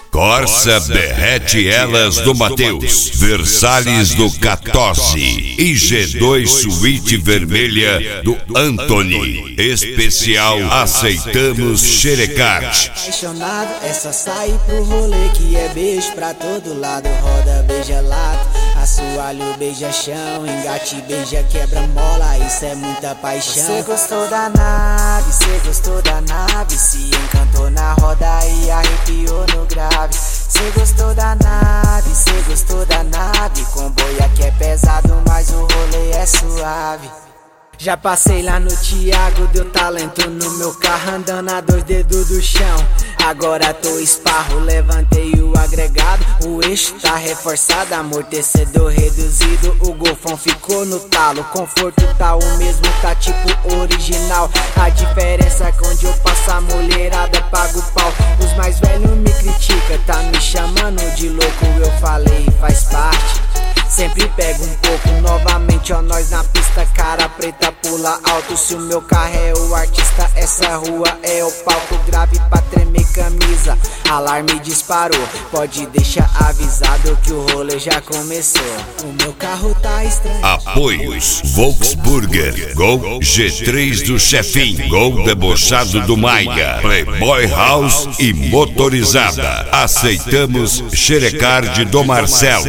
Corsa derrete elas do Mateus, Versalhes do 14 e G2 suíte vermelha do Anthony. Especial aceitamos xerecard. Apaixonado é só sair pro rolê que é beijo pra todo lado. Roda, beija lato, assoalho, beija chão, engate, beija, quebra mola, isso é muita paixão. Cê gostou da nave, cê gostou da nave, se encantou na roda e arrepiou no grave. Cê gostou da nave, cê gostou da nave, comboio aqui é pesado, mas o rolê é suave. Já passei lá no Thiago, deu talento no meu carro, andando a 2 dedos do chão. Agora tô esparro, levantei o agregado, o eixo tá reforçado, amortecedor reduzido, o golfão ficou no talo, conforto tá o mesmo, tá tipo original. A diferença é que onde eu passo a mulherada paga o pau. Os mais velhos me criticam, tá me chamando de louco, eu falei, faz parte. Sempre pego um pouco, novamente ó, nós na pista, cara preta pula alto. Se o meu carro é o artista, essa rua é o palco. Grave pra tremer camisa, alarme disparou, pode deixar avisado que o rolê já começou. O meu carro tá estranho. Apoios: Volksburger, Gol G3 do Chefinho, Gol debochado do Maia, Playboy House e motorizada. Aceitamos xerecard do Marcelo.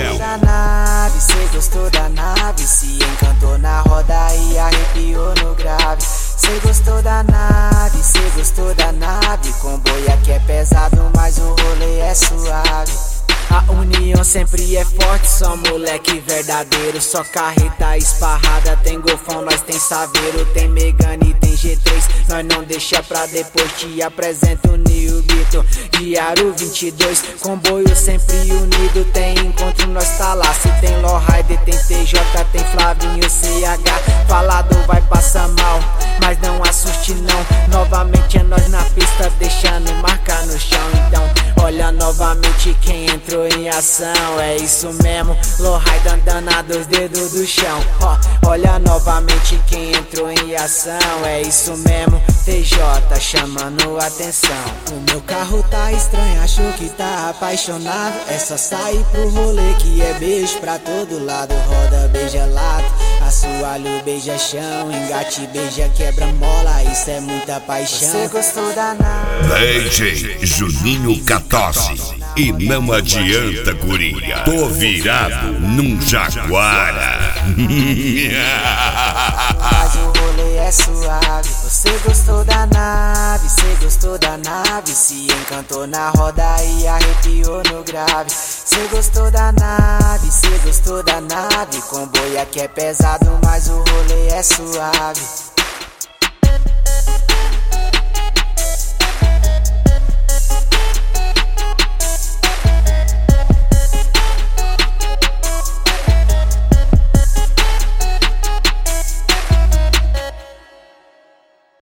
Cê gostou da nave, se encantou na roda e arrepiou no grave. Cê gostou da nave, cê gostou da nave, comboio aqui é pesado, mas o rolê é suave. A união sempre é forte, só moleque verdadeiro, só carreta esparrada, tem golfão, nós tem saveiro, tem Megane, tem G3, nós não deixa pra depois, te apresento o New Beatle, Diário 22, comboio sempre unido, tem encontro, nós tá lá, se tem Lowrider, tem TJ, tem Flavinho, CH, falado vai passar mal, mas não assuste não, novamente é nós na pista, deixando marca no chão, então olha novamente quem entrou em ação, é isso mesmo, Lowrider andando a 2 dedos do chão. Olha novamente quem entrou em ação, é isso mesmo, TJ chamando atenção. O meu carro tá estranho, acho que tá apaixonado, é só sair pro rolê que é beijo pra todo lado. Roda, beija lato, assoalho, beija chão, engate, beija, quebra mola, isso é muita paixão. Você gostou da nave? DJ Juninho 14. E não adianta, guria, tô virado num Jaguara. Mas o rolê é suave. Você gostou da nave, cê gostou da nave, se encantou na roda e arrepiou no grave. Cê gostou da nave, cê gostou da nave, comboio aqui é pesado, mas o rolê é suave.